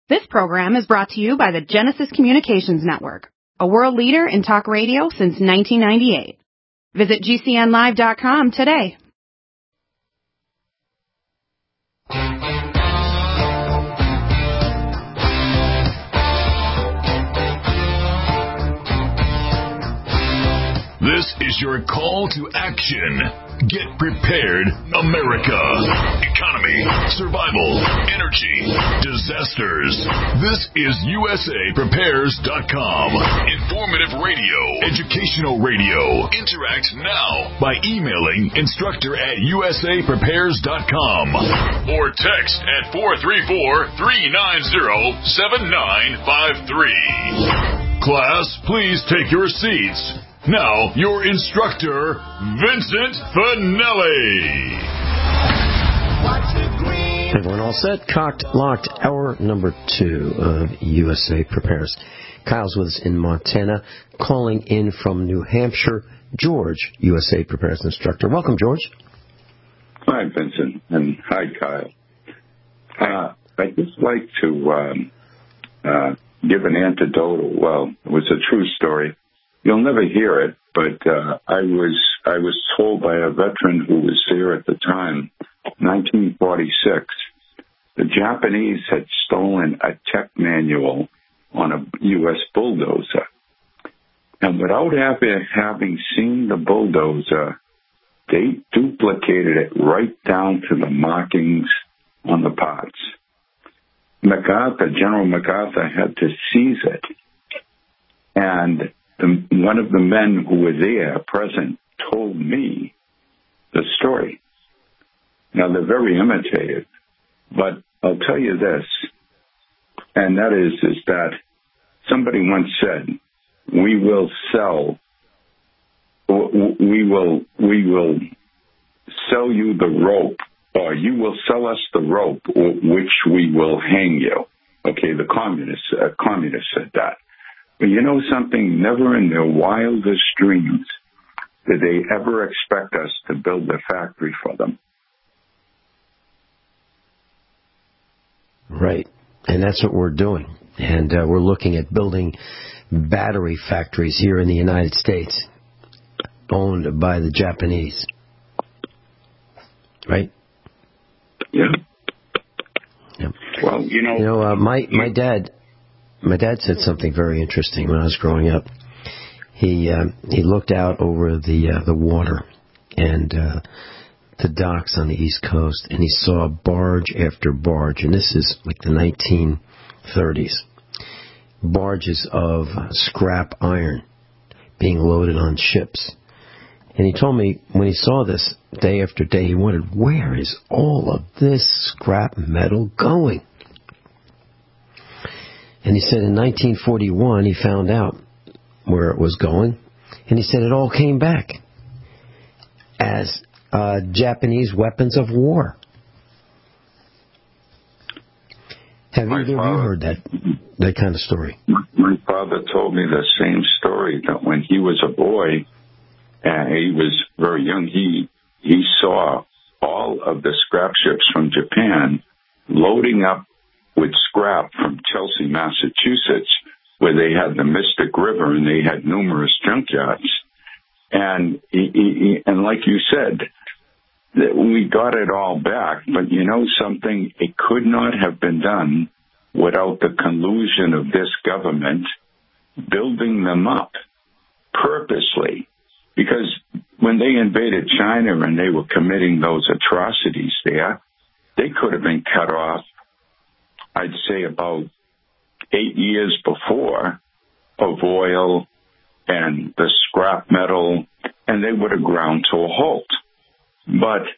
This program is brought to you by the Genesis Communications Network, a world leader in talk radio since 1998. Visit GCNlive.com today. This is your call to action. Get prepared, America. Economy, survival, energy, disasters. This is USAPrepares.com. Informative radio, educational radio. Interact now by emailing instructor@USAPrepares.com or text at 434-390-7953. Class, please take your seats. Now, your instructor, Vincent Finelli. Everyone all set? Cocked, locked, hour number 2 of USA Prepares. Kyle's with us in Montana, calling in from New Hampshire. George, USA Prepares instructor. Welcome, George. Hi, Vincent, and hi, Kyle. I'd just like to give an anecdotal. Well, it was a true story. You'll never hear it, but I was told by a veteran who was there at the time, 1946, the Japanese had stolen a tech manual on a U.S. bulldozer. And without having seen the bulldozer, they duplicated it right down to the markings on the parts. General MacArthur had to seize it. And one of the men who were there present told me the story. Now, they're very imitative, but I'll tell you this, and that is that somebody once said, we will sell you the rope, or you will sell us the rope, which we will hang you. Okay, the communists said that. But you know something? Never in their wildest dreams did they ever expect us to build a factory for them. Right. And that's what we're doing. And we're looking at building battery factories here in the United States, owned by the Japanese. Right? Yeah. Yeah. Well, my dad said something very interesting when I was growing up. He looked out over the water and the docks on the East Coast, and he saw barge after barge, and this is like the 1930s, barges of scrap iron being loaded on ships. And he told me when he saw this day after day, he wondered, where is all of this scrap metal going? And he said in 1941 he found out where it was going, and he said it all came back as Japanese weapons of war. Have either of you heard that kind of story? My father told me the same story, that when he was a boy, and he was very young, he saw all of the scrap ships from Japan loading up with scrap from Chelsea, Massachusetts, where they had the Mystic River and they had numerous junkyards. And and like you said, we got it all back, but you know something? It could not have been done without the collusion of this government building them up purposely. Because when they invaded China and they were committing those atrocities there, they could have been cut off, I'd say about 8 years before, of oil and the scrap metal, and they would have ground to a halt. But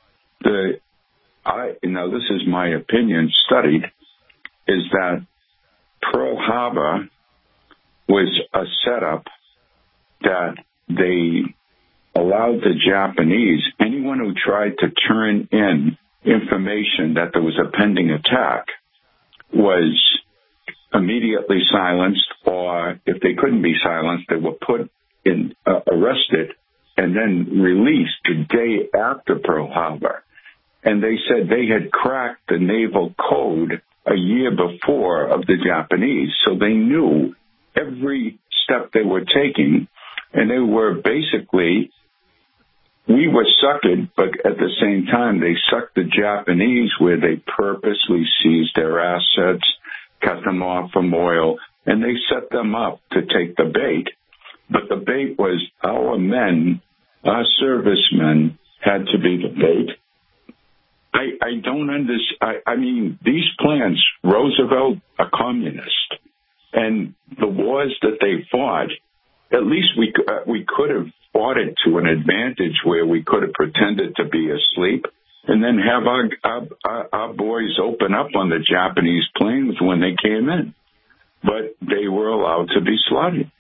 now this is my opinion studied, is that Pearl Harbor was a setup that they allowed the Japanese, anyone who tried to turn in information that there was a pending attack, was immediately silenced, or if they couldn't be silenced, they were put in, arrested, and then released the day after Pearl Harbor. And they said they had cracked the naval code a year before of the Japanese. So they knew every step they were taking, and they were basically, we were suckered, but at the same time, they sucked the Japanese where they purposely seized their assets, cut them off from oil, and they set them up to take the bait. But the bait was our men, our servicemen had to be the bait. I don't understand. I mean, these plans, Roosevelt, a communist, and the wars that they fought, at least we could have fought it to an advantage where we could have pretended to be asleep and then have our boys open up on the Japanese planes when they came in. But they were allowed to be slaughtered.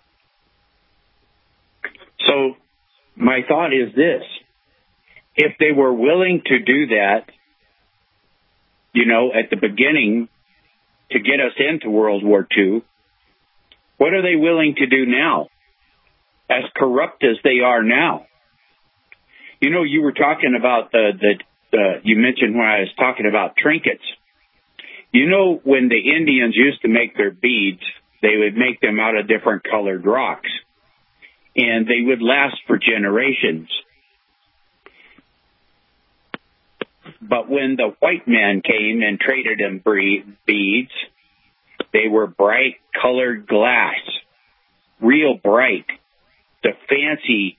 So my thought is this. If they were willing to do that, at the beginning to get us into World War II, what are they willing to do now? As corrupt as they are now. You were talking about you mentioned when I was talking about trinkets. When the Indians used to make their beads, they would make them out of different colored rocks. And they would last for generations. But when the white man came and traded them beads, they were bright colored glass, real bright. The fancy,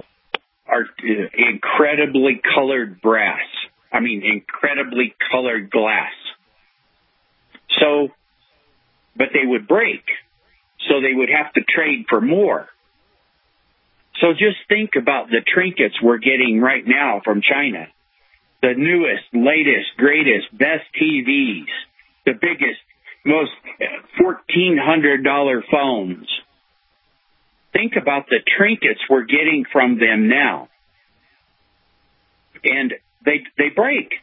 incredibly colored brass. Incredibly colored glass. So, but they would break. So they would have to trade for more. So just think about the trinkets we're getting right now from China. The newest, latest, greatest, best TVs. The biggest, most $1,400 phones. Think about the trinkets we're getting from them now. And they break.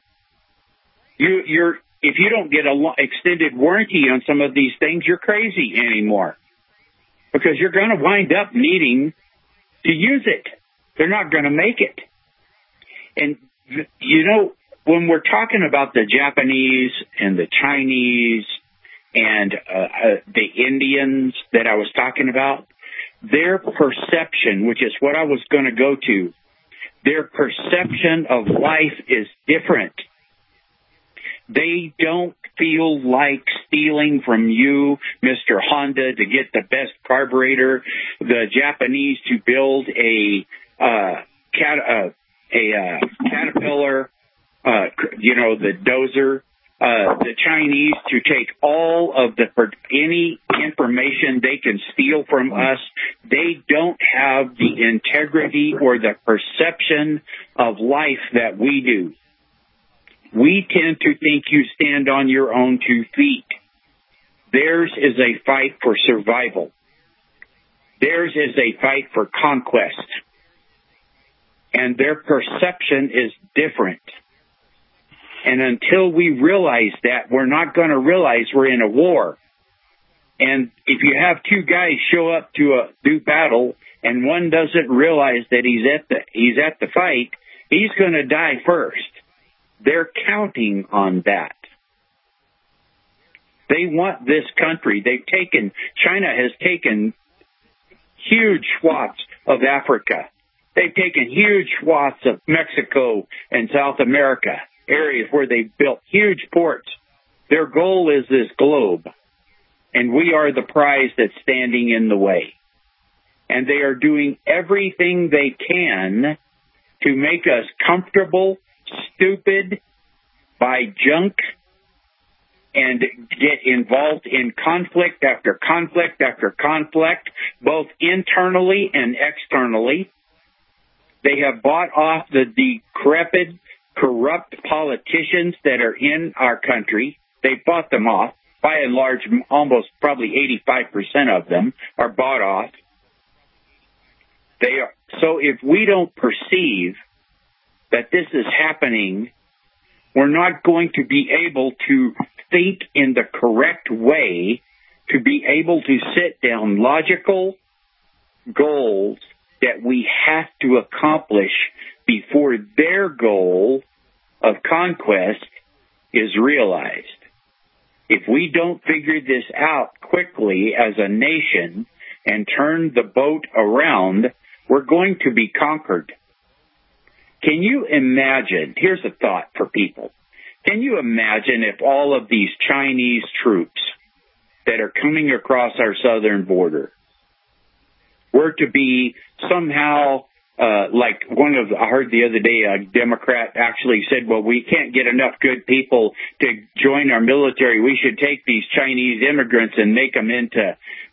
If you don't get an extended warranty on some of these things, you're crazy anymore. Because you're going to wind up needing to use it. They're not going to make it. And, when we're talking about the Japanese and the Chinese and the Indians that I was talking about, their perception, which is what I was going to go to, their perception of life is different. They don't feel like stealing from you, Mr. Honda, to get the best carburetor. The Japanese to build a Caterpillar, the dozer. The Chinese to take all of any information they can steal from us. They don't have the integrity or the perception of life that we do. We tend to think you stand on your own 2 feet. Theirs is a fight for survival. Theirs is a fight for conquest. And their perception is different. And until we realize that, we're not going to realize we're in a war. And if you have 2 guys show up to do battle, and one doesn't realize that he's at the fight, he's going to die first. They're counting on that. They want this country. China has taken huge swaths of Africa. They've taken huge swaths of Mexico and South America, areas where they've built huge ports. Their goal is this globe, and we are the prize that's standing in the way. And they are doing everything they can to make us comfortable, stupid, buy junk, and get involved in conflict after conflict after conflict, both internally and externally. They have bought off the decrepit, corrupt politicians that are in our country. They bought them off. By and large, almost probably 85% of them are bought off. So if we don't perceive that this is happening, we're not going to be able to think in the correct way, to be able to set down logical goals that we have to accomplish before their goal of conquest is realized. If we don't figure this out quickly as a nation and turn the boat around, we're going to be conquered. Can you imagine, here's a thought for people, can you imagine if all of these Chinese troops that are coming across our southern border were to be somehow, like I heard the other day, a Democrat actually said, well, we can't get enough good people to join our military. We should take these Chinese immigrants and make them into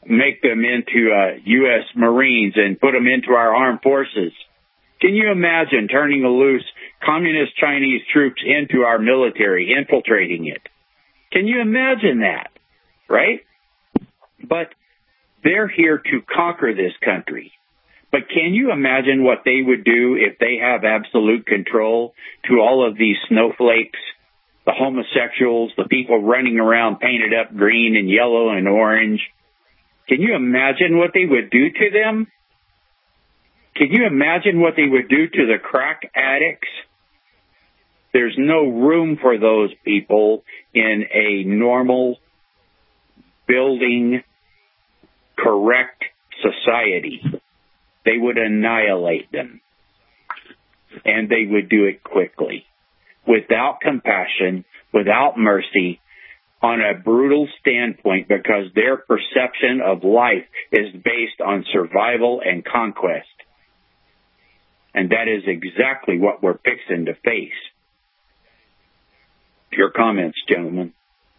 U.S. Marines and put them into our armed forces. Can you imagine turning loose communist Chinese troops into our military, infiltrating it? Can you imagine that? Right? But they're here to conquer this country. But can you imagine what they would do if they have absolute control to all of these snowflakes, the homosexuals, the people running around painted up green and yellow and orange? Can you imagine what they would do to them? Can you imagine what they would do to the crack addicts? There's no room for those people in a normal, building, correct society. They would annihilate them. And they would do it quickly, without compassion, without mercy, on a brutal standpoint, because their perception of life is based on survival and conquest. And that is exactly what we're fixing to face. Your comments, gentlemen.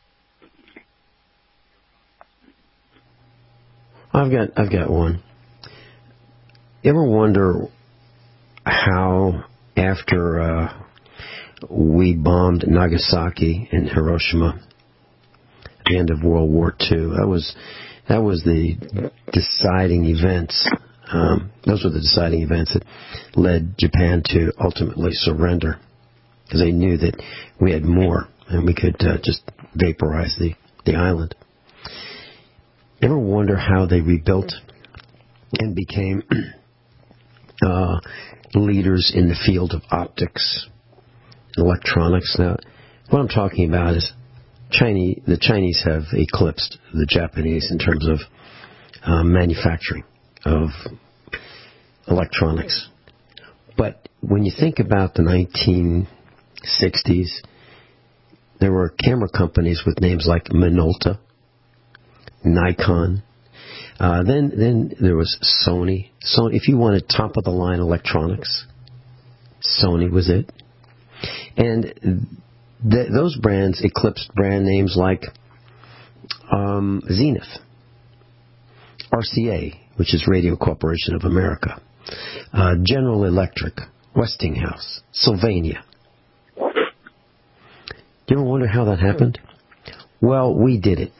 I've got one. You ever wonder how, after we bombed Nagasaki and Hiroshima at the end of World War II, that was the deciding events. Those were the deciding events that led Japan to ultimately surrender, because they knew that we had more and we could just vaporize the island. You ever wonder how they rebuilt and became leaders in the field of optics, electronics? Now, what I'm talking about is the Chinese have eclipsed the Japanese in terms of manufacturing of electronics. But when you think about the 1960s, there were camera companies with names like Minolta, Nikon. Then there was Sony. So if you wanted top-of-the-line electronics, Sony was it. And those brands eclipsed brand names like Zenith, RCA, which is Radio Corporation of America, General Electric, Westinghouse, Sylvania. Do you ever wonder how that happened? Well, we did it.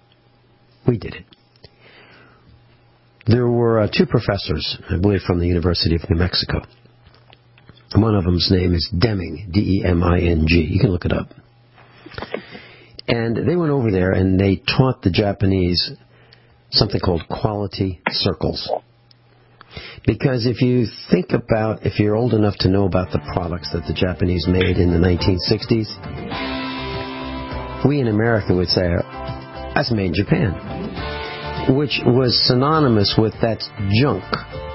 There were two professors, I believe, from the University of New Mexico. One of them's name is Deming, D-E-M-I-N-G. You can look it up. And they went over there and they taught the Japanese something called quality circles. Because if you're old enough to know about the products that the Japanese made in the 1960s, we in America would say, that's made in Japan, which was synonymous with that's junk,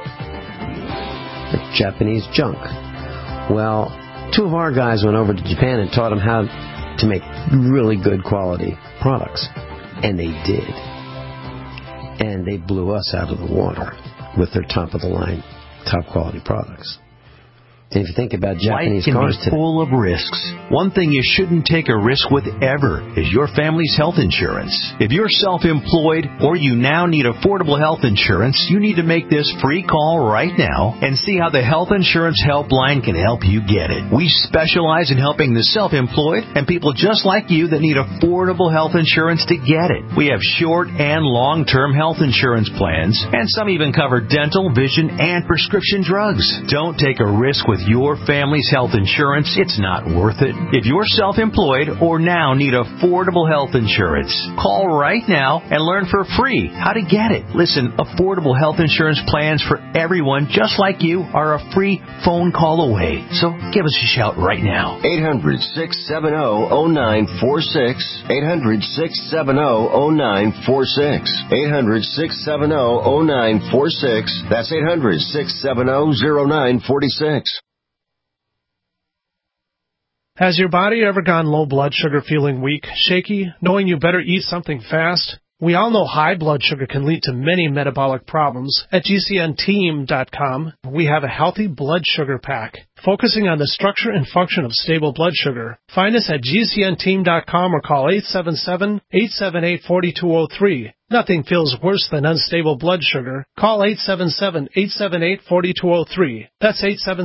the Japanese junk. Well, two of our guys went over to Japan and taught them how to make really good quality products, and they did. And they blew us out of the water with their top-of-the-line, top-quality products. And if you think about Japanese cars today, life can be full of risks. One thing you shouldn't take a risk with ever is your family's health insurance. If you're self-employed or you now need affordable health insurance, you need to make this free call right now and see how the Health Insurance Helpline can help you get it. We specialize in helping the self-employed and people just like you that need affordable health insurance to get it. We have short and long-term health insurance plans, and some even cover dental, vision, and prescription drugs. Don't take a risk with with your family's health insurance, it's not worth it. If you're self-employed or now need affordable health insurance, call right now and learn for free how to get it. Listen, affordable health insurance plans for everyone just like you are a free phone call away. So give us a shout right now. 800-670-0946. 800-670-0946. 800-670-0946. That's 800-670-0946. Has your body ever gone low blood sugar, feeling weak, shaky, knowing you better eat something fast? We all know high blood sugar can lead to many metabolic problems. At GCNteam.com, we have a healthy blood sugar pack, focusing on the structure and function of stable blood sugar. Find us at GCNteam.com or call 877-878-4203. Nothing feels worse than unstable blood sugar. Call 877-878-4203. That's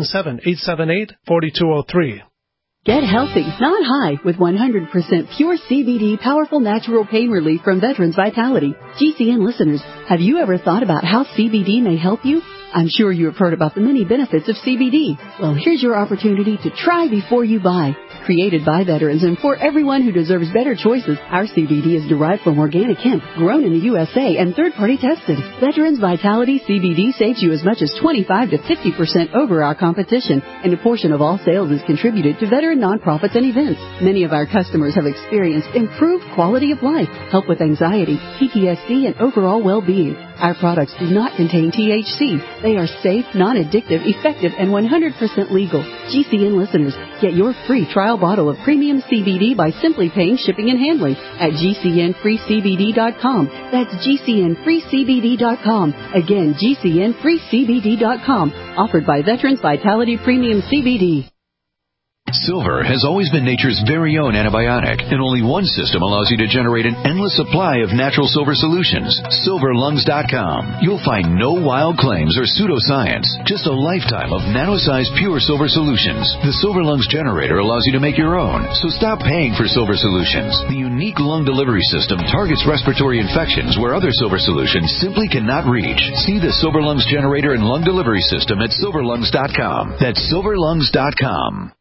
877-878-4203. Get healthy, not high, with 100% pure CBD powerful natural pain relief from Veterans Vitality. GCN listeners, have you ever thought about how CBD may help you? I'm sure you have heard about the many benefits of CBD. Well, here's your opportunity to try before you buy. Created by veterans and for everyone who deserves better choices, our CBD is derived from organic hemp, grown in the USA and third-party tested. Veterans Vitality CBD saves you as much as 25 to 50% over our competition, and a portion of all sales is contributed to veteran nonprofits and events. Many of our customers have experienced improved quality of life, help with anxiety, PTSD, and overall well-being. Our products do not contain THC. They are safe, non-addictive, effective, and 100% legal. GCN listeners, get your free trial bottle of premium CBD by simply paying shipping and handling at GCNFreeCBD.com. That's GCNFreeCBD.com. Again, GCNFreeCBD.com. Offered by Veterans Vitality Premium CBD. Silver has always been nature's very own antibiotic, and only one system allows you to generate an endless supply of natural silver solutions. SilverLungs.com. You'll find no wild claims or pseudoscience, just a lifetime of nano-sized pure silver solutions. The Silver Lungs generator allows you to make your own, so stop paying for silver solutions. The unique lung delivery system targets respiratory infections where other silver solutions simply cannot reach. See the Silver Lungs generator and lung delivery system at SilverLungs.com. That's SilverLungs.com.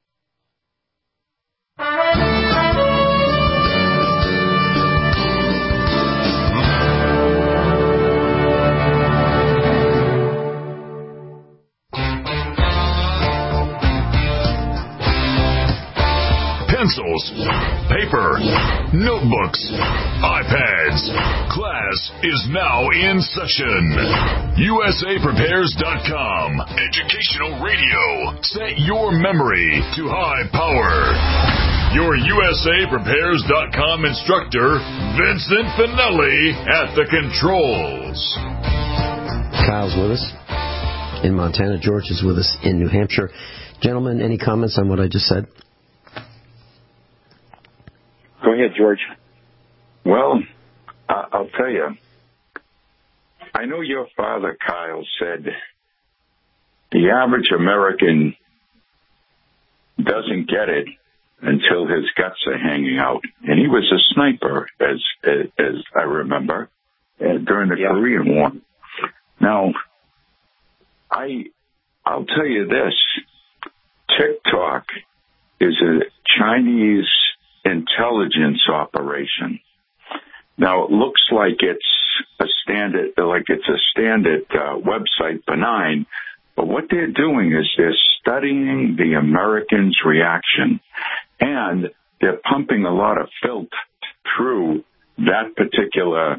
Pencils, paper, notebooks, iPads. Class is now in session. USAPrepares.com. Educational radio. Set your memory to high power. Your USAPrepares.com instructor, Vincent Finelli, at the controls. Kyle's with us in Montana. George is with us in New Hampshire. Gentlemen, any comments on what I just said? Go ahead, George. Well, I'll tell you, I know your father, Kyle, said the average American doesn't get it until his guts are hanging out. And he was a sniper, as I remember, during the Korean War. Now, I'll tell you this. TikTok is a Chinese intelligence operation. Now, it looks like it's a standard website, benign, but what they're doing is they're studying the Americans' reaction, and they're pumping a lot of filth through that particular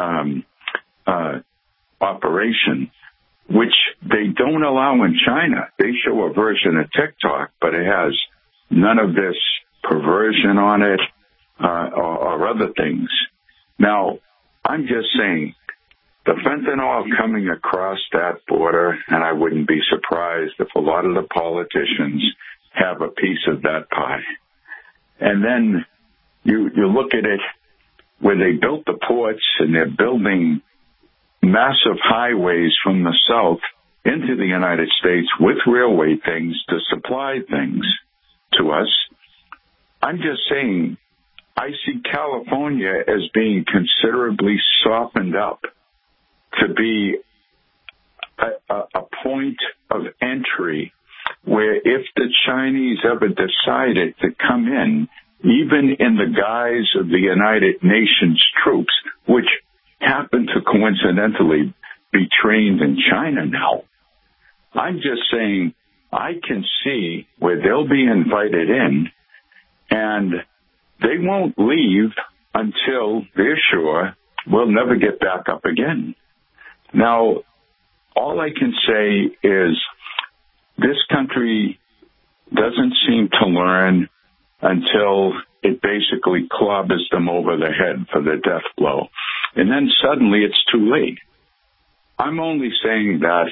operation, which they don't allow in China. They show a version of TikTok, but it has none of this perversion on it or other things. Now, I'm just saying, the fentanyl coming across that border, and I wouldn't be surprised if a lot of the politicians have a piece of that pie. And then you look at it where they built the ports and they're building massive highways from the south into the United States with railway things to supply things to us. I'm just saying, I see California as being considerably softened up to be a point of entry where if the Chinese ever decided to come in, even in the guise of the United Nations troops, which happen to coincidentally be trained in China now, I'm just saying I can see where they'll be invited in, and they won't leave until they're sure we'll never get back up again. Now, all I can say is this country doesn't seem to learn until it basically clobbers them over the head for the death blow. And then suddenly it's too late. I'm only saying that,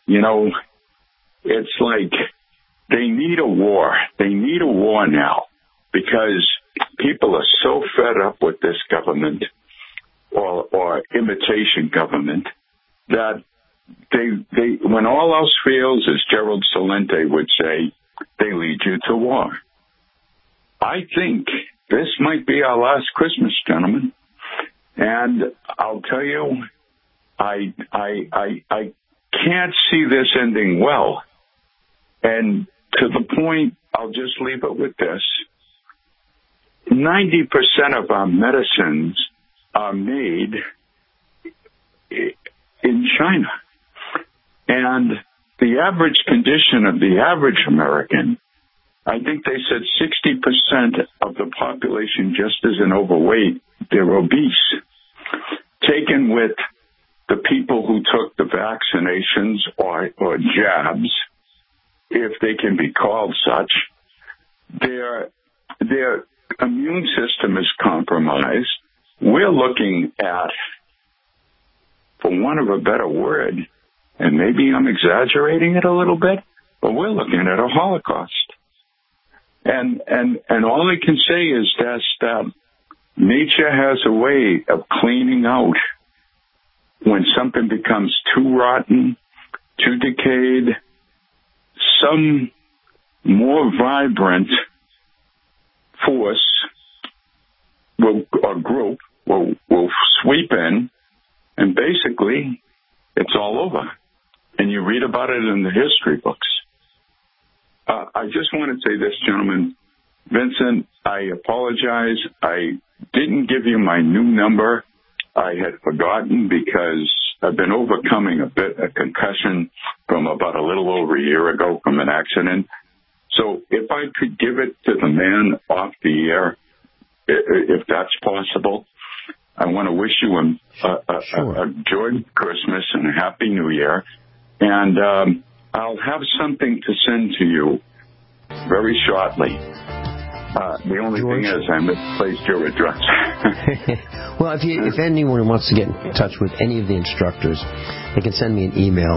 it's like they need a war. They need a war now because people are so fed up with this government or imitation government that they when all else fails, as Gerald Celente would say, they lead you to war. I think this might be our last Christmas, gentlemen. And I'll tell you, I can't see this ending well. And to the point, I'll just leave it with this. 90% of our medicines are made in China. And the average condition of the average American, I think they said 60% of the population just isn't overweight, they're obese. Taken with the people who took the vaccinations or jabs, if they can be called such, their immune system is compromised. We're looking at, for want of a better word, and maybe I'm exaggerating it a little bit, but we're looking at a Holocaust. And all I can say is that nature has a way of cleaning out when something becomes too rotten, too decayed. Some more vibrant force or group will sweep in, and basically it's all over. And you read about it in the history books. I just want to say this, gentlemen. Vincent, I apologize. I didn't give you my new number. I had forgotten because I've been overcoming a concussion from about a little over a year ago from an accident. So if I could give it to the man off the air, if that's possible, I want to wish you a joyous Christmas and a Happy New Year. And I'll have something to send to you very shortly. The only thing is I misplaced your address. Well, if anyone wants to get in touch with any of the instructors, they can send me an email,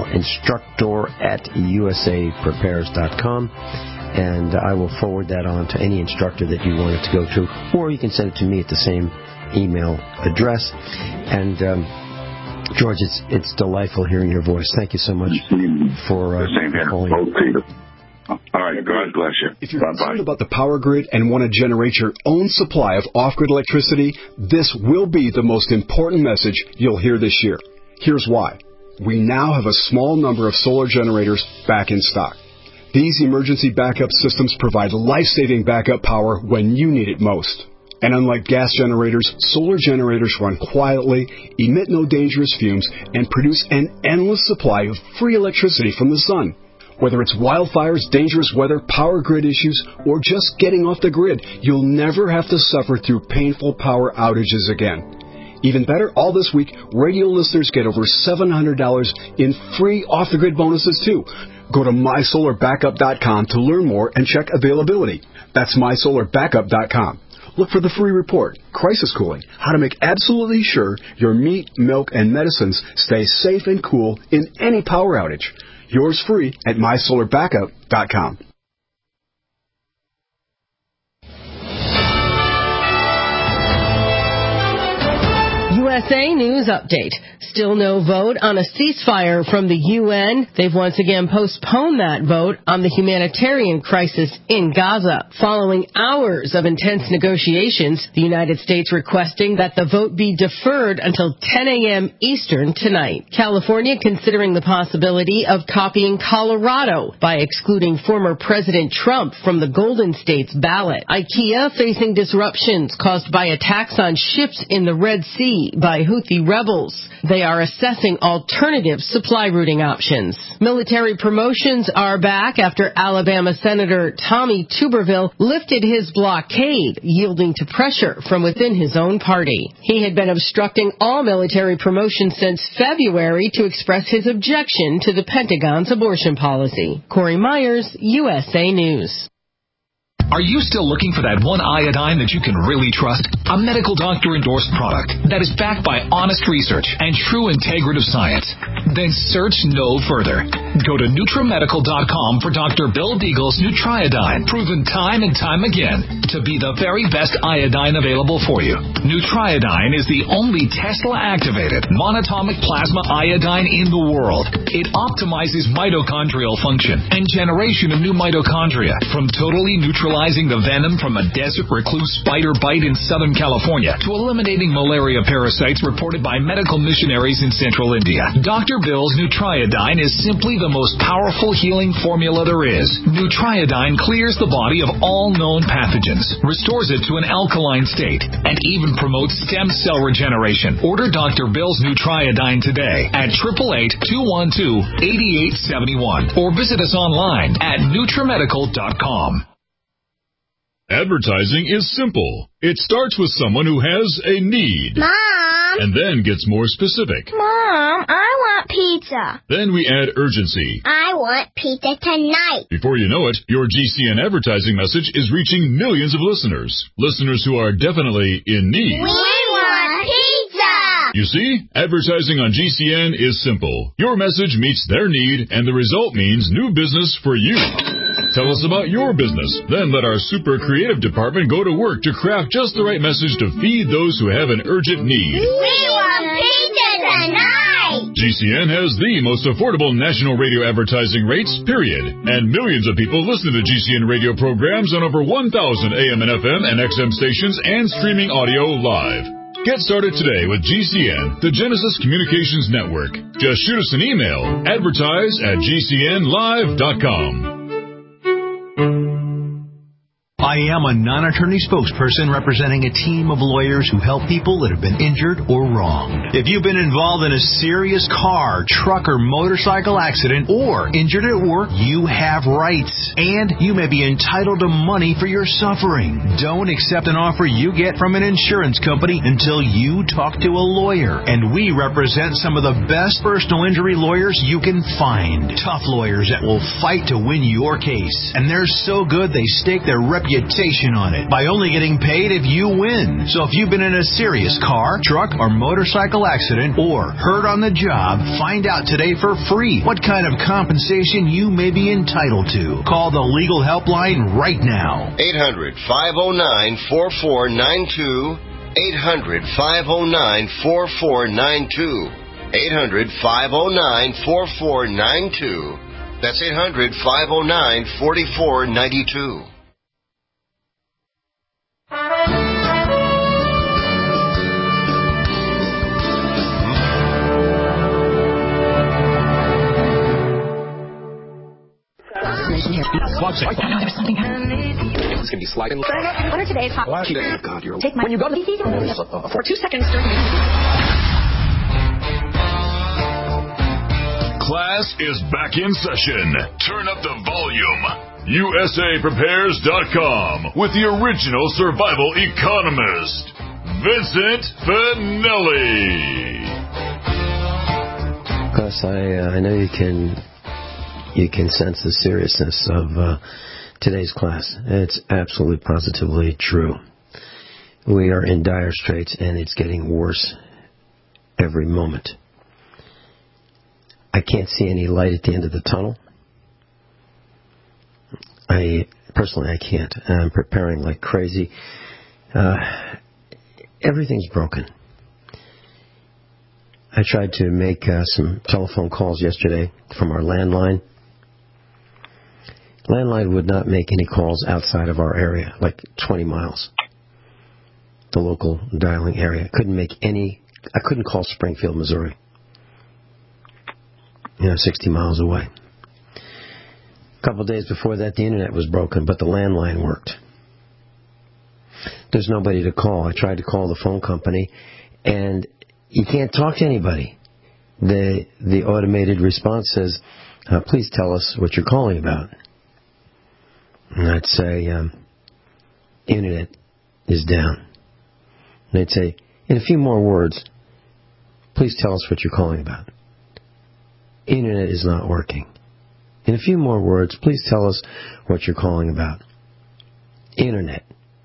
instructor@usaprepares.com, and I will forward that on to any instructor that you want it to go to, or you can send it to me at the same email address. And George, it's delightful hearing your voice. Thank you so much for calling. All right, God bless you. If you're concerned about the power grid and want to generate your own supply of off-grid electricity, this will be the most important message you'll hear this year. Here's why. We now have a small number of solar generators back in stock. These emergency backup systems provide life-saving backup power when you need it most. And unlike gas generators, solar generators run quietly, emit no dangerous fumes, and produce an endless supply of free electricity from the sun. Whether it's wildfires, dangerous weather, power grid issues, or just getting off the grid, you'll never have to suffer through painful power outages again. Even better, all this week, radio listeners get over $700 in free off-the-grid bonuses, too. Go to MySolarBackup.com to learn more and check availability. That's MySolarBackup.com. Look for the free report, Crisis Cooling, how to make absolutely sure your meat, milk, and medicines stay safe and cool in any power outage. Yours free at MySolarBackup.com. USA News Update. Still no vote on a ceasefire from the UN. They've once again postponed that vote on the humanitarian crisis in Gaza. Following hours of intense negotiations, the United States requesting that the vote be deferred until 10 a.m. Eastern tonight. California considering the possibility of copying Colorado by excluding former President Trump from the Golden State's ballot. IKEA facing disruptions caused by attacks on ships in the Red Sea by Houthi rebels. They are assessing alternative supply routing options. Military promotions are back after Alabama Senator Tommy Tuberville lifted his blockade, yielding to pressure from within his own party. He had been obstructing all military promotions since February to express his objection to the Pentagon's abortion policy. Corey Myers, USA News. Are you still looking for that one iodine that you can really trust? A medical doctor-endorsed product that is backed by honest research and true integrative science? Then search no further. Go to NutriMedical.com for Dr. Bill Deagle's Nutriodine, proven time and time again to be the very best iodine available for you. Nutriodine is the only Tesla-activated monatomic plasma iodine in the world. It optimizes mitochondrial function and generation of new mitochondria from totally neutralizing the venom from a desert recluse spider bite in Southern California to eliminating malaria parasites reported by medical missionaries in central India. Dr. Bill's Nutriodine is simply the most powerful healing formula there is. Nutriodine clears the body of all known pathogens, restores it to an alkaline state, and even promotes stem cell regeneration. Order Dr. Bill's Nutriodine today at 888-212-8871 or visit us online at NutriMedical.com. Advertising is simple. It starts with someone who has a need. Mom! And then gets more specific. Mom, I want pizza. Then we add urgency. I want pizza tonight. Before you know it, your GCN advertising message is reaching millions of listeners. Listeners who are definitely in need. We want pizza! You see, advertising on GCN is simple. Your message meets their need, and the result means new business for you. Tell us about your business. Then let our super creative department go to work to craft just the right message to feed those who have an urgent need. We want pizza tonight! GCN has the most affordable national radio advertising rates, period. And millions of people listen to GCN radio programs on over 1,000 AM and FM and XM stations and streaming audio live. Get started today with GCN, the Genesis Communications Network. Just shoot us an email, advertise@gcnlive.com. I am a non-attorney spokesperson representing a team of lawyers who help people that have been injured or wronged. If you've been involved in a serious car, truck, or motorcycle accident or injured at work, you have rights, and you may be entitled to money for your suffering. Don't accept an offer you get from an insurance company until you talk to a lawyer, and we represent some of the best personal injury lawyers you can find. Tough lawyers that will fight to win your case, and they're so good they stake their reputation on it by only getting paid if you win. So if you've been in a serious car, truck, or motorcycle accident or hurt on the job, find out today for free what kind of compensation you may be entitled to. Call the legal helpline right now. 800-509-4492. 800-509-4492. 800-509-4492. That's 800-509-4492. There's something it's gonna be sliding. What are today's hot? God, you're take my when you go to the for 2 seconds during Class is back in session. Turn up the volume. USAPrepares.com with the original survival economist, Vincent Finelli. Gus, I know you can sense the seriousness of today's class. It's absolutely positively true. We are in dire straits, and it's getting worse every moment. I can't see any light at the end of the tunnel. I can't. I'm preparing like crazy. Everything's broken. I tried to make some telephone calls yesterday from our landline. Landline would not make any calls outside of our area, like 20 miles. The local dialing area. I couldn't call Springfield, Missouri. 60 miles away. A couple of days before that, the internet was broken, but the landline worked. There's nobody to call. I tried to call the phone company, and you can't talk to anybody. The automated response says, please tell us what you're calling about. And I'd say, internet is down. And they'd say, in a few more words, please tell us what you're calling about. Internet is not working. In a few more words, please tell us what you're calling about. Internet.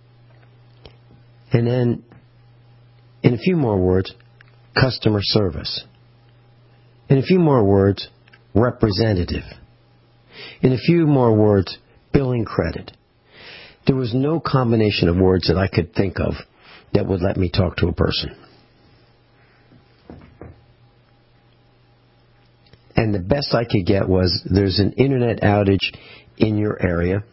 And then, in a few more words, customer service. In a few more words, representative. In a few more words, billing credit. There was no combination of words that I could think of that would let me talk to a person. And the best I could get was, there's an internet outage in your area,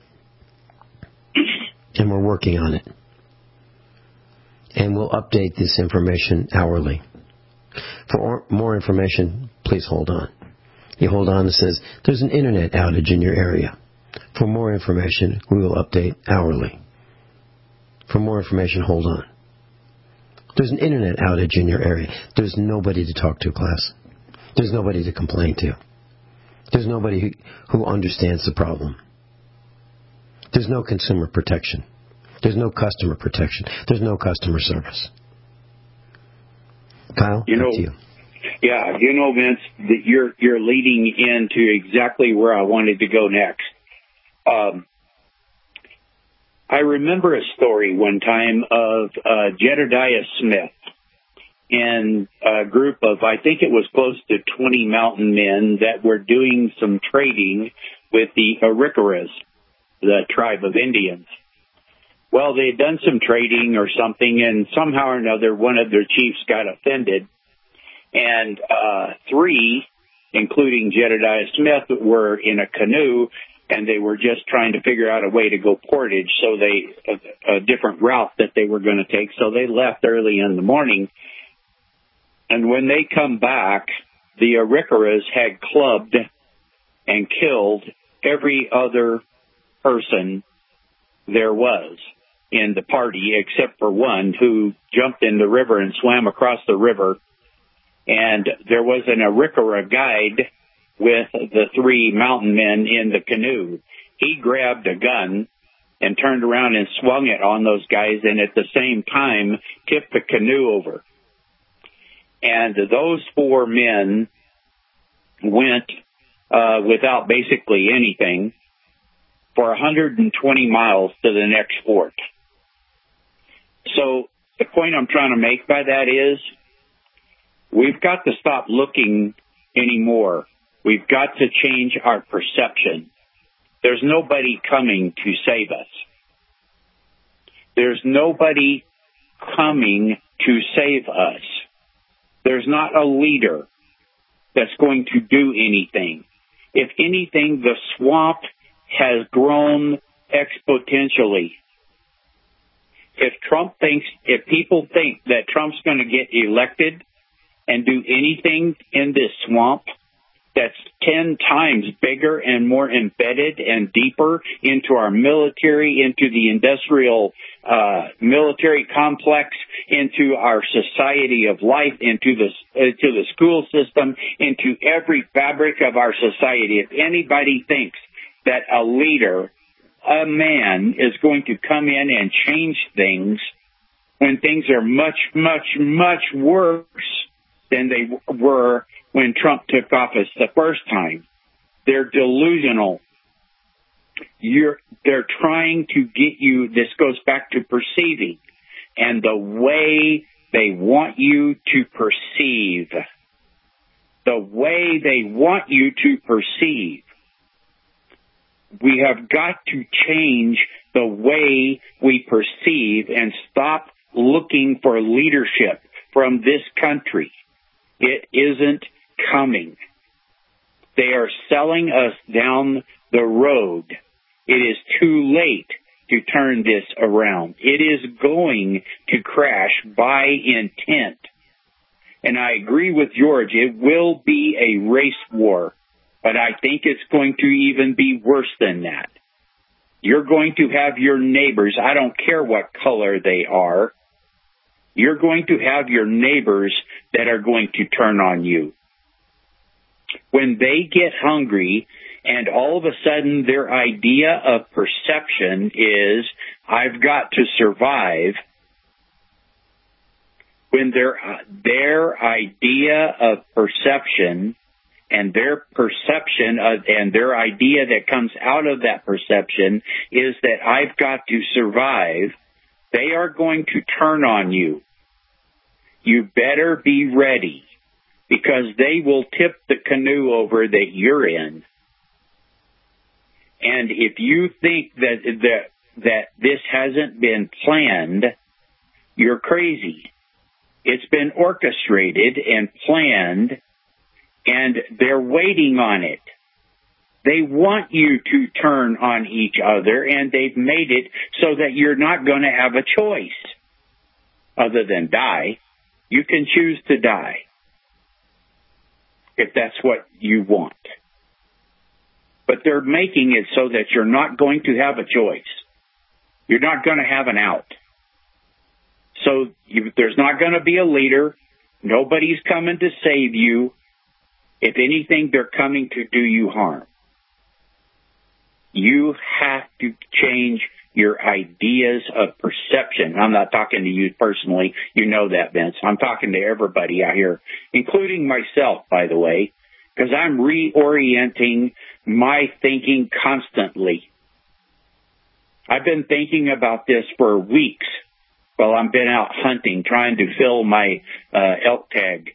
and we're working on it. And we'll update this information hourly. For more information, please hold on. You hold on, it says, there's an internet outage in your area. For more information, we will update hourly. For more information, hold on. There's an internet outage in your area. There's nobody to talk to, class. There's nobody to complain to. There's nobody who understands the problem. There's no consumer protection. There's no customer protection. There's no customer service. Kyle, back to you. Yeah, Vince, that you're leading into exactly where I wanted to go next. I remember a story one time of Jedediah Smith and a group of, I think it was close to 20 mountain men that were doing some trading with the Arikaras, the tribe of Indians. Well, they had done some trading or something, and somehow or another, one of their chiefs got offended. And 3, including Jedediah Smith, were in a canoe, and they were just trying to figure out a way to go portage, so a different route that they were going to take. So they left early in the morning. And when they come back, the Arikaras had clubbed and killed every other person there was in the party, except for one who jumped in the river and swam across the river. And there was an Arikara guide with the 3 mountain men in the canoe. He grabbed a gun and turned around and swung it on those guys, and at the same time tipped the canoe over. And those 4 men went without basically anything for 120 miles to the next fort. So the point I'm trying to make by that is, we've got to stop looking anymore. We've got to change our perception. There's nobody coming to save us. There's nobody coming to save us. There's not a leader that's going to do anything. If anything, the swamp has grown exponentially. If people think that Trump's going to get elected and do anything in this swamp that's 10 times bigger and more embedded and deeper into our military, into the industrial military complex, into our society of life, into the school system, into every fabric of our society. If anybody thinks that a leader, a man, is going to come in and change things when things are much, much, much worse than they were when Trump took office the first time, they're delusional. They're trying to get you, this goes back to perceiving, and the way they want you to perceive. The way they want you to perceive. We have got to change the way we perceive and stop looking for leadership from this country. It isn't coming. They are selling us down the road. It is too late to turn this around. It is going to crash by intent. And I agree with George, it will be a race war, but I think it's going to even be worse than that. You're going to have your neighbors, I don't care what color they are, you're going to have your neighbors that are going to turn on you. When they get hungry and all of a sudden their idea of perception is, I've got to survive, when their idea of perception and their perception and their idea that comes out of that perception is that I've got to survive, they are going to turn on you. You better be ready, because they will tip the canoe over that you're in. And if you think that this hasn't been planned, you're crazy. It's been orchestrated and planned, and they're waiting on it. They want you to turn on each other, and they've made it so that you're not going to have a choice other than die. You can choose to die if that's what you want. But they're making it so that you're not going to have a choice. You're not going to have an out. So there's not going to be a leader. Nobody's coming to save you. If anything, they're coming to do you harm. You have to change your ideas of perception. I'm not talking to you personally. You know that, Vince. I'm talking to everybody out here, including myself, by the way, because I'm reorienting my thinking constantly. I've been thinking about this for weeks while I've been out hunting, trying to fill my elk tag.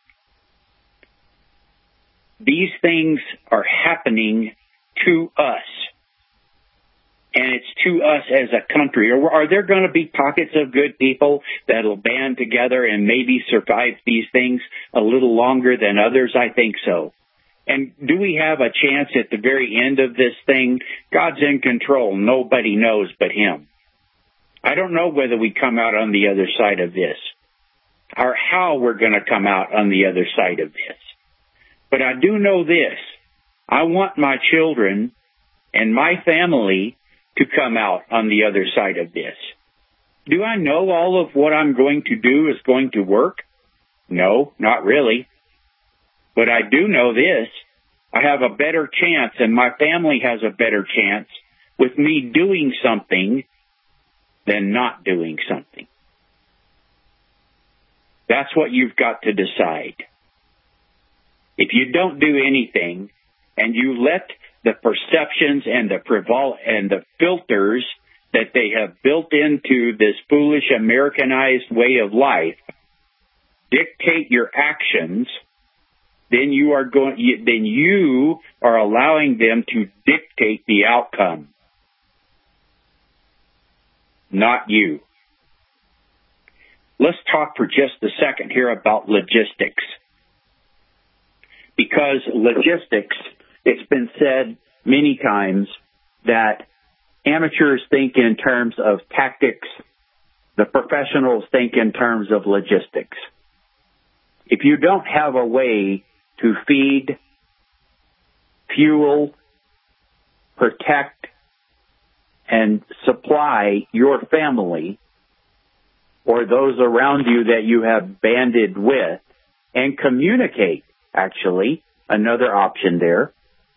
These things are happening to us. And it's to us as a country. Or are there going to be pockets of good people that'll band together and maybe survive these things a little longer than others? I think so. And do we have a chance at the very end of this thing? God's in control. Nobody knows but Him. I don't know whether we come out on the other side of this or how we're going to come out on the other side of this. But I do know this. I want my children and my family to come out on the other side of this. Do I know all of what I'm going to do is going to work? No, not really. But I do know this. I have a better chance, and my family has a better chance with me doing something than not doing something. That's what you've got to decide. If you don't do anything and you let the perceptions and the filters that they have built into this foolish Americanized way of life dictate your actions, then you are allowing them to dictate the outcome, not you. Let's talk for just a second here about logistics. Because logistics, it's been said many times that amateurs think in terms of tactics, the professionals think in terms of logistics. If you don't have a way to feed, fuel, protect, and supply your family or those around you that you have banded with, and communicate, actually, another option there.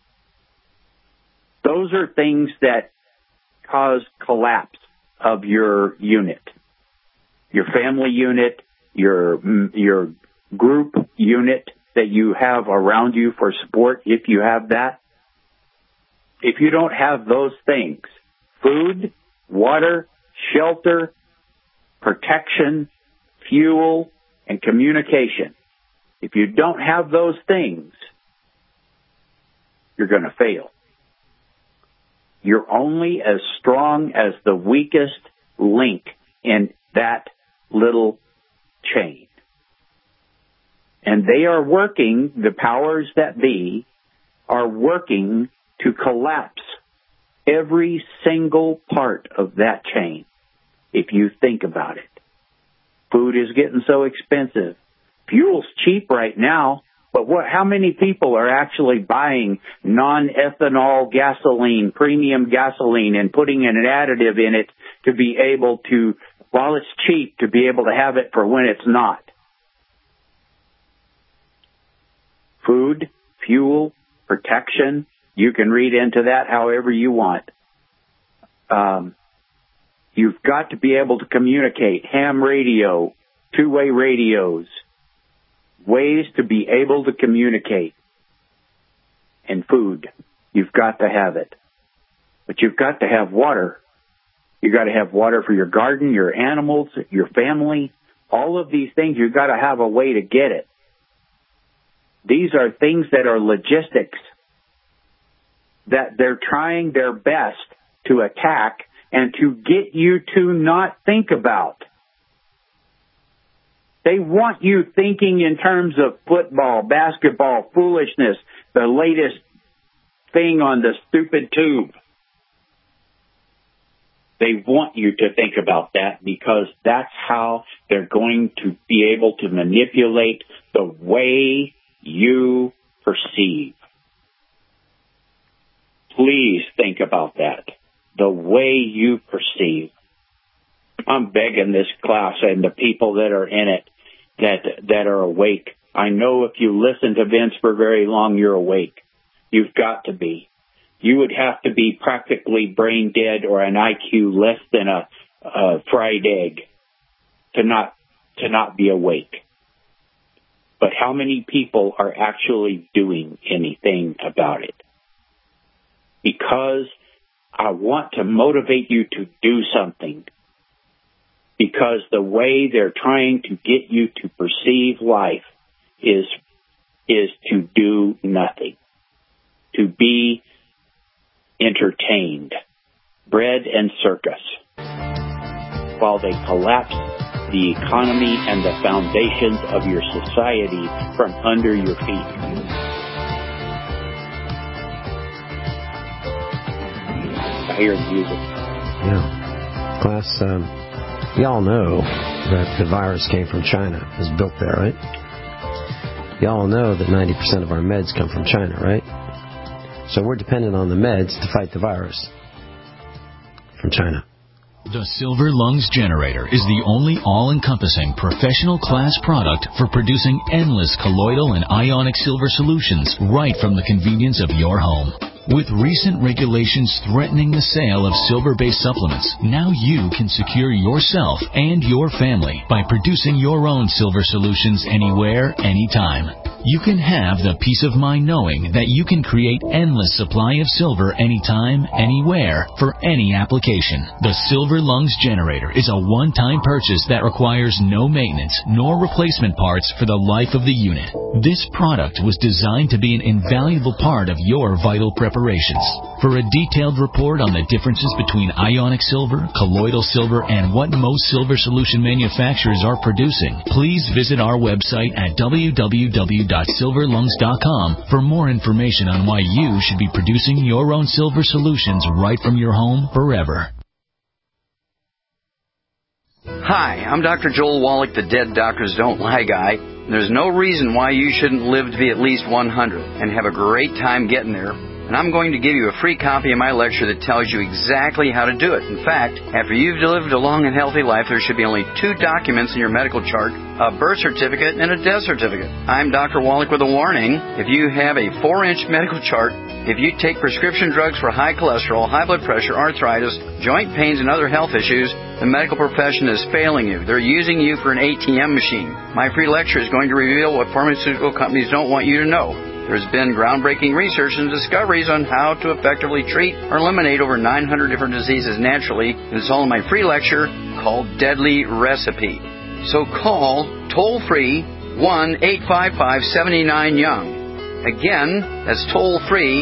Those are things that cause collapse of your unit, your family unit, your group unit that you have around you for support, if you have that. If you don't have those things, food, water, shelter, protection, fuel, and communication, if you don't have those things, you're going to fail. You're only as strong as the weakest link in that little chain. And And they are working, the powers that be, are working to collapse every single part of that chain, if you think about it. Food is getting so expensive. Fuel's cheap right now, but how many people are actually buying non-ethanol gasoline, premium gasoline, and putting an additive in it to be able to, while it's cheap, to be able to have it for when it's not? Food, fuel, protection, you can read into that however you want. You've got to be able to communicate. Ham radio, two-way radios, ways to be able to communicate. And food, you've got to have it. But you've got to have water. You've got to have water for your garden, your animals, your family. All of these things, you've got to have a way to get it. These are things that are logistics that they're trying their best to attack and to get you to not think about. They want you thinking in terms of football, basketball, foolishness, the latest thing on the stupid tube. They want you to think about that because that's how they're going to be able to manipulate the way you perceive. Please think about that. The way you perceive. I'm begging this class and the people that are in it that are awake. I know if you listen to Vince for very long, you're awake. You've got to be. You would have to be practically brain dead or an IQ less than a fried egg to not be awake. But how many people are actually doing anything about it? Because I want to motivate you to do something. Because the way they're trying to get you to perceive life is to do nothing. To be entertained. Bread and circus. While they collapse the economy and the foundations of your society from under your feet. I hear the music. Yeah. Class, y'all know that the virus came from China. It was built there, right? Y'all know that 90% of our meds come from China, right? So we're dependent on the meds to fight the virus from China. The Silver Lungs Generator is the only all-encompassing professional class product for producing endless colloidal and ionic silver solutions right from the convenience of your home. With recent regulations threatening the sale of silver-based supplements, now you can secure yourself and your family by producing your own silver solutions anywhere, anytime. You can have the peace of mind knowing that you can create endless supply of silver anytime, anywhere, for any application. The Silver Lungs Generator is a one-time purchase that requires no maintenance nor replacement parts for the life of the unit. This product was designed to be an invaluable part of your vital preparations. For a detailed report on the differences between ionic silver, colloidal silver, and what most silver solution manufacturers are producing, please visit our website at www.silverlungs.com for more information on why you should be producing your own silver solutions right from your home forever. Hi, I'm Dr. Joel Wallach, the Dead Doctors Don't Lie guy. There's no reason why you shouldn't live to be at least 100 and have a great time getting there. And I'm going to give you a free copy of my lecture that tells you exactly how to do it. In fact, after you've lived a long and healthy life, there should be only 2 documents in your medical chart, a birth certificate and a death certificate. I'm Dr. Wallach with a warning. If you have a 4-inch medical chart, if you take prescription drugs for high cholesterol, high blood pressure, arthritis, joint pains, and other health issues, the medical profession is failing you. They're using you for an ATM machine. My free lecture is going to reveal what pharmaceutical companies don't want you to know. There's been groundbreaking research and discoveries on how to effectively treat or eliminate over 900 different diseases naturally, and it's all in my free lecture called Deadly Recipe. So call toll-free 1-855-79-YOUNG. Again, that's toll-free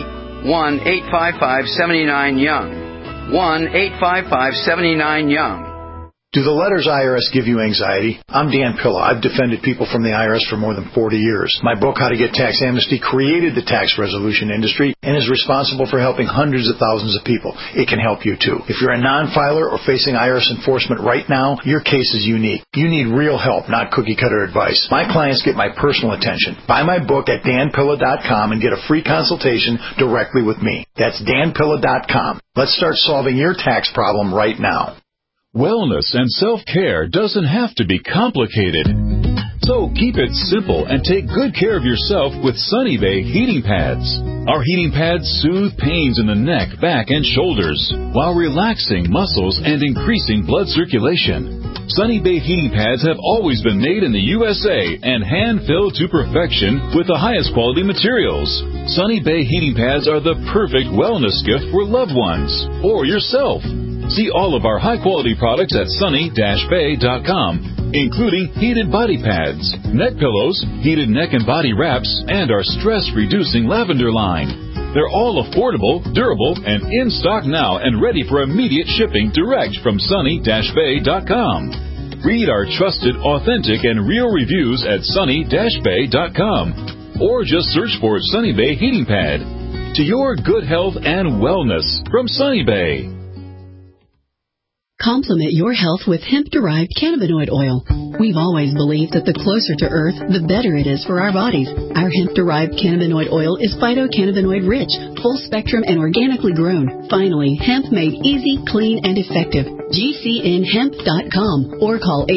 1-855-79-YOUNG. 1-855-79-YOUNG. Do the letters IRS give you anxiety? I'm Dan Pilla. I've defended people from the IRS for more than 40 years. My book, How to Get Tax Amnesty, created the tax resolution industry and is responsible for helping hundreds of thousands of people. It can help you too. If you're a non-filer or facing IRS enforcement right now, your case is unique. You need real help, not cookie-cutter advice. My clients get my personal attention. Buy my book at danpilla.com and get a free consultation directly with me. That's danpilla.com. Let's start solving your tax problem right now. Wellness and self-care doesn't have to be complicated. So keep it simple and take good care of yourself with Sunny Bay heating pads. Our heating pads soothe pains in the neck, back, and shoulders while relaxing muscles and increasing blood circulation. Sunny Bay heating pads have always been made in the USA and hand-filled to perfection with the highest quality materials. Sunny Bay heating pads are the perfect wellness gift for loved ones or yourself. See all of our high-quality products at sunny-bay.com, including heated body pads, neck pillows, heated neck and body wraps, and our stress-reducing lavender line. They're all affordable, durable, and in stock now and ready for immediate shipping direct from sunny-bay.com. Read our trusted, authentic, and real reviews at sunny-bay.com, or just search for Sunny Bay Heating Pad. To your good health and wellness from Sunny Bay. Complement your health with hemp-derived cannabinoid oil. We've always believed that the closer to Earth, the better it is for our bodies. Our hemp-derived cannabinoid oil is phytocannabinoid-rich, full-spectrum, and organically grown. Finally, hemp made easy, clean, and effective. GCNHemp.com or call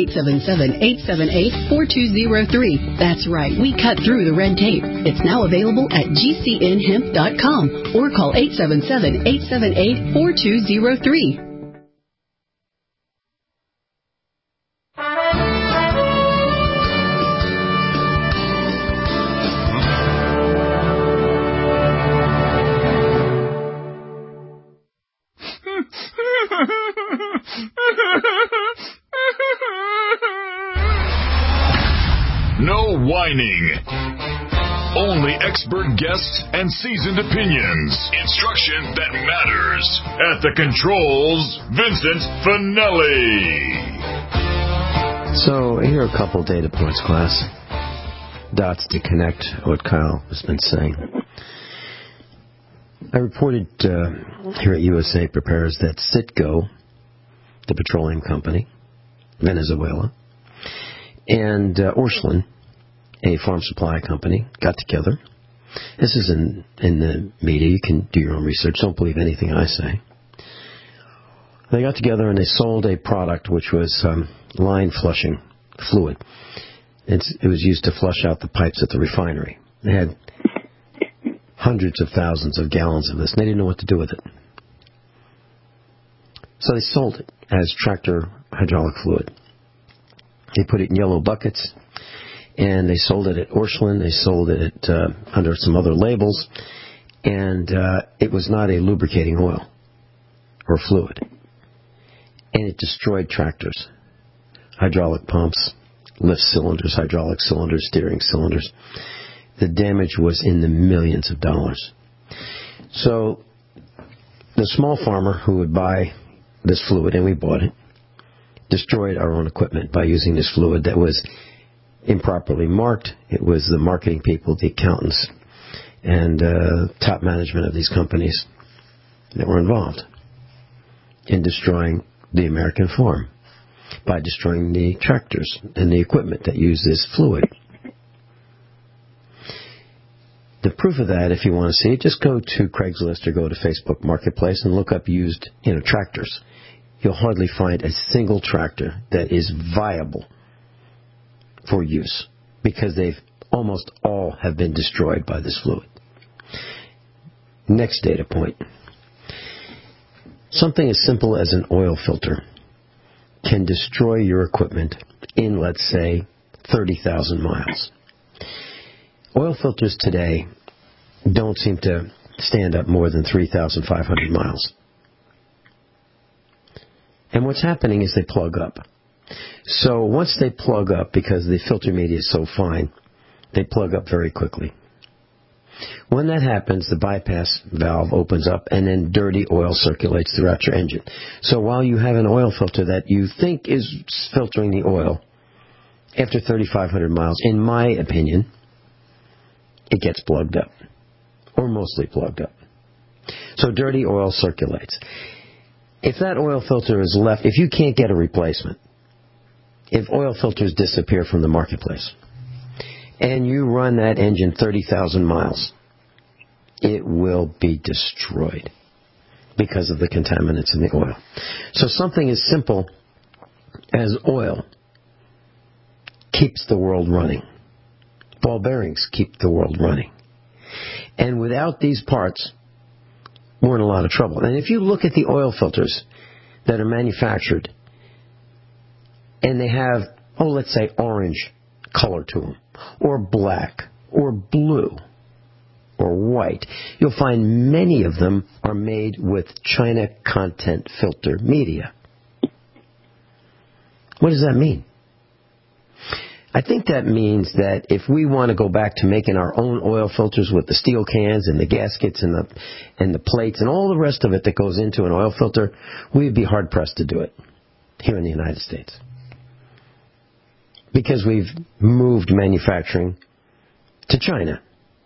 877-878-4203. That's right, we cut through the red tape. It's now available at GCNHemp.com or call 877-878-4203. No whining. Only expert guests and seasoned opinions. Instruction that matters. At the controls, Vincent Finelli. So here are a couple data points, class. Dots to connect what Kyle has been saying. I reported here at USA Prepares that Citgo, the petroleum company, Venezuela, and Orscheln, a farm supply company, got together. This is in the media. You can do your own research. Don't believe anything I say. They got together and they sold a product which was line flushing fluid. It was used to flush out the pipes at the refinery. They had hundreds of thousands of gallons of this, and they didn't know what to do with it. So they sold it as tractor hydraulic fluid. They put it in yellow buckets, and they sold it at Orscheln. They sold it under some other labels, and it was not a lubricating oil or fluid. And it destroyed tractors, hydraulic pumps, lift cylinders, hydraulic cylinders, steering cylinders. The damage was in the millions of dollars. So the small farmer who would buy this fluid, and we bought it, destroyed our own equipment by using this fluid that was improperly marked. It was the marketing people, the accountants, and top management of these companies that were involved in destroying the American farm by destroying the tractors and the equipment that use this fluid. The proof of that, if you want to see it, just go to Craigslist or go to Facebook Marketplace and look up used, tractors. You'll hardly find a single tractor that is viable for use because they've almost all have been destroyed by this fluid. Next data point. Something as simple as an oil filter can destroy your equipment in, let's say, 30,000 miles. Oil filters today don't seem to stand up more than 3,500 miles. And what's happening is they plug up. So once they plug up, because the filter media is so fine, they plug up very quickly. When that happens, the bypass valve opens up and then dirty oil circulates throughout your engine. So while you have an oil filter that you think is filtering the oil, after 3,500 miles, in my opinion, it gets plugged up, or mostly plugged up. So dirty oil circulates. If that oil filter is left, if you can't get a replacement, if oil filters disappear from the marketplace, and you run that engine 30,000 miles, it will be destroyed because of the contaminants in the oil. So something as simple as oil keeps the world running. Ball bearings keep the world running. And without these parts, we're in a lot of trouble. And if you look at the oil filters that are manufactured, and they have, let's say orange color to them, or black, or blue, or white, you'll find many of them are made with China content filter media. What does that mean? I think that means that if we want to go back to making our own oil filters with the steel cans and the gaskets and the plates and all the rest of it that goes into an oil filter, we'd be hard-pressed to do it here in the United States. Because we've moved manufacturing to China.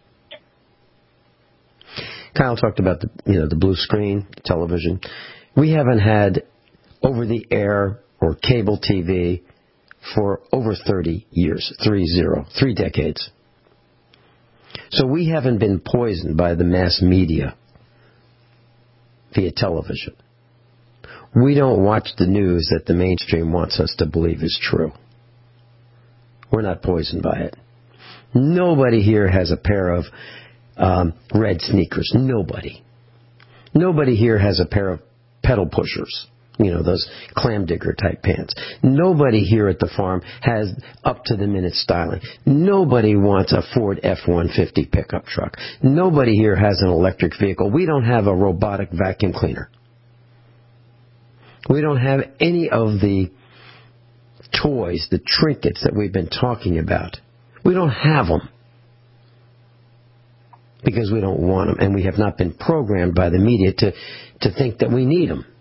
Kyle talked about the blue screen television. We haven't had over-the-air or cable TV for over 30 years, 3 decades. So we haven't been poisoned by the mass media via television. We don't watch the news that the mainstream wants us to believe is true. We're not poisoned by it. Nobody here has a pair of red sneakers. Nobody. Nobody here has a pair of pedal pushers. Those clam digger type pants. Nobody here at the farm has up-to-the-minute styling. Nobody wants a Ford F-150 pickup truck. Nobody here has an electric vehicle. We don't have a robotic vacuum cleaner. We don't have any of the toys, the trinkets that we've been talking about. We don't have them because we don't want them, and we have not been programmed by the media to think that we need them.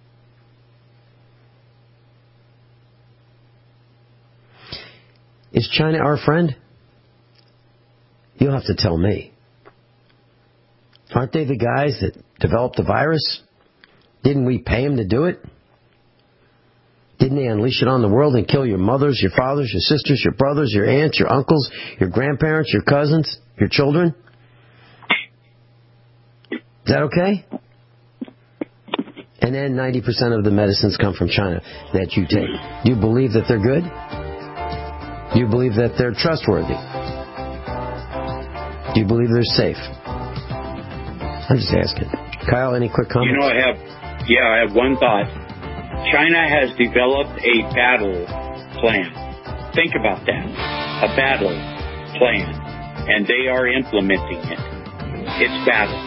Is China our friend? You'll have to tell me. Aren't they the guys that developed the virus? Didn't we pay them to do it? Didn't they unleash it on the world and kill your mothers, your fathers, your sisters, your brothers, your aunts, your uncles, your grandparents, your cousins, your children? Is that okay? And then 90% of the medicines come from China that you take. Do you believe that they're good? Do you believe that they're trustworthy? Do you believe they're safe? I'm just asking. Kyle, any quick comments? I have one thought. China has developed a battle plan. Think about that. A battle plan. And they are implementing it. It's battle.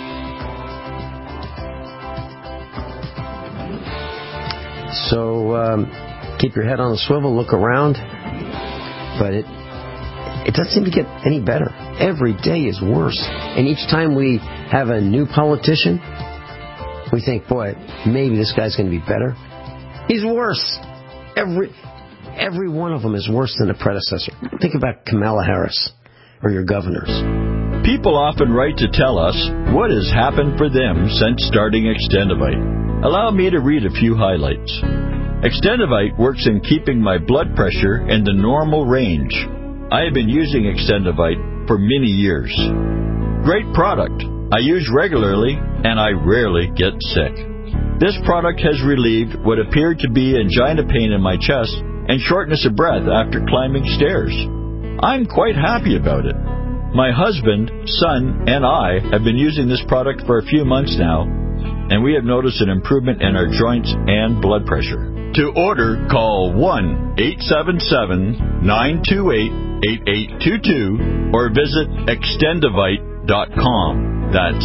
So keep your head on the swivel, look around. But it doesn't seem to get any better. Every day is worse. And each time we have a new politician, we think, boy, maybe this guy's going to be better. He's worse. Every one of them is worse than the predecessor. Think about Kamala Harris or your governors. People often write to tell us what has happened for them since starting Extendivite. Allow me to read a few highlights. Extendivite works in keeping my blood pressure in the normal range. I have been using Extendivite for many years. Great product. I use regularly and I rarely get sick. This product has relieved what appeared to be angina pain in my chest and shortness of breath after climbing stairs. I'm quite happy about it. My husband, son, and I have been using this product for a few months now, and we have noticed an improvement in our joints and blood pressure. To order, call 1-877-928-8822 or visit Extendivite.com. That's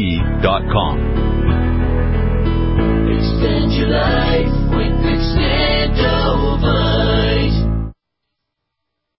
XTENDOVITE.com. Extend your life with Extend.